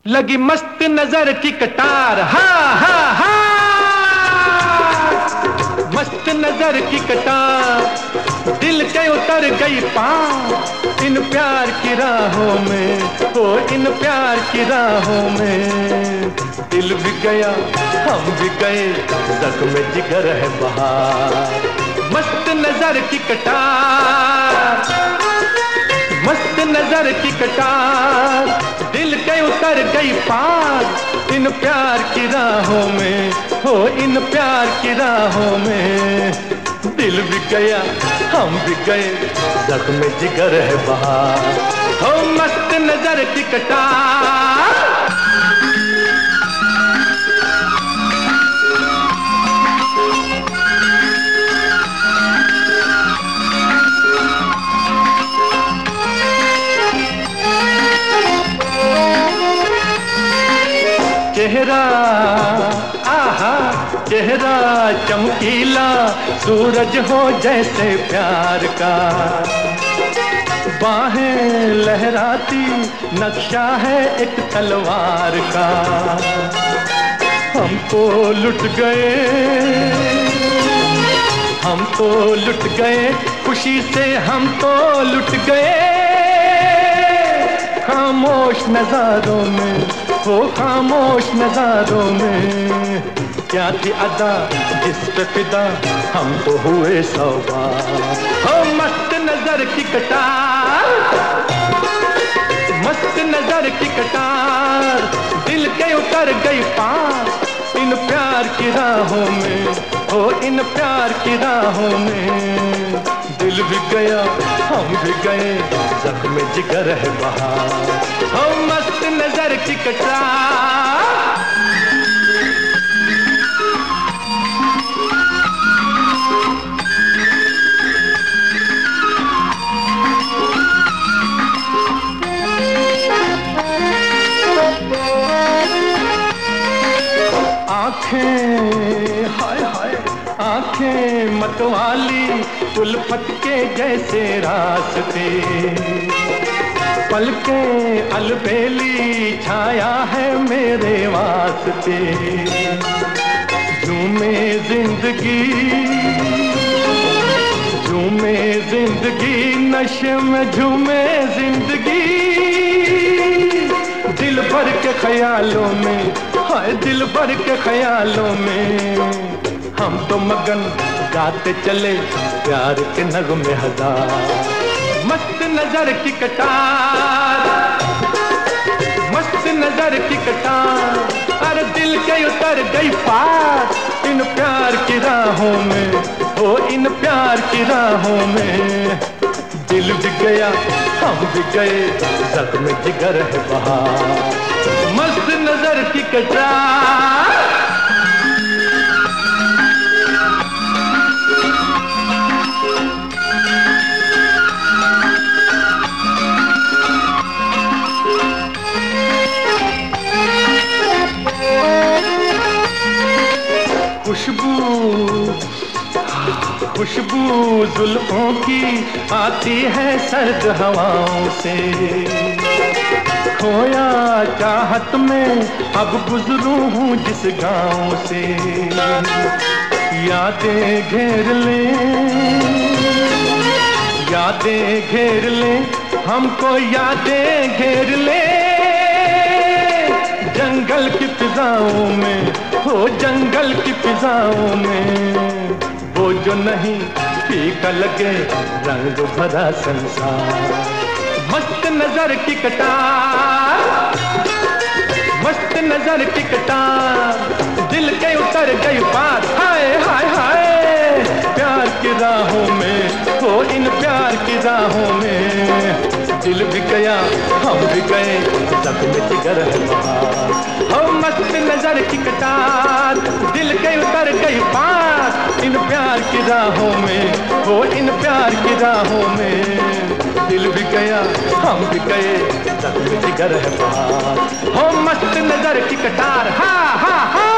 लगी मस्त नजर की कटार, हा हा हा, मस्त नजर की कटार दिल के उतर गई पार इन प्यार की राहों में, हो इन प्यार की राहों में। दिल भी गया हम भी गए, ज़ख्म जिगर है बहार। मस्त नजर की कटार, मस्त नजर की कटार दिल के उतर गई पार इन प्यार की राहों में, हो इन प्यार की राहों में। दिल भी गया हम भी गए, ज़ख्म जिगर है बहार। हो मस्त नजर की कटार। चेहरा आहा, चेहरा चमकीला सूरज हो जैसे प्यार का, बाहें लहराती नक्शा है एक तलवार का। हम तो लुट गए, हम तो लुट गए खुशी से, हम तो लुट गए खामोश नजारों में, हो खामोश नजारों में। क्या थी अदा जिस पे फिदा हम तो हुए सौवार। हो मस्त नजर की कटार, मस्त नजर की कटार दिल के उतर गई पार इन प्यार की राहों में, हो इन प्यार की राहों में। दिल भी गया हम भी गए, ज़ख्म जिगर है बहार। हो मस्त नजर की कटार। आँखें हाय हाय, आँखें मतवाली उल्फत के जैसे रास्ते, पलकें अलबेली छाया है मेरे वास्ते। झूमे जिंदगी, झूमे जिंदगी नशे में झूमे जिंदगी, दिल भर के ख्यालों में, हाय दिल भर के ख्यालों में। हम तो मगन गाते चले प्यार के नगमे हजार। मस्त नजर की कटार, मस्त नजर की कटार अरे दिल के उतर गई पार इन प्यार की राहों में, हो इन प्यार की राहों में। दिल भी गया हम भी गए, ज़ख्म जिगर है बहार। मस्त नजर की कटार। खुशबू, खुशबू जुल्फों की आती है सर्द हवाओं से, खोया चाहत में अब गुजरूं हूँ जिस गाँव से। यादें घेर ले, यादें घेर ले हमको, यादें घेर ले जंगल की फिजाओं में, हो जंगल की फिजाओं में। वो जो नहीं फीका लगे रंग भरा संसार। मस्त नजर की कटार, मस्त नजर की कटार दिल के उतर गई पार। हाय हाय हाय प्यार की राहों में, हो इन प्यार की राहों में। दिल भी गया हम भी गए, ज़ख्म जिगर है बहार। हो मस्त नजर की कटार दिल के उतर गई पार इन प्यार की राहों में, हो इन प्यार की राहों में। दिल भी गया हम भी गए, ज़ख्म जिगर है बहार। हो मस्त नजर की कटार, हा हा हा।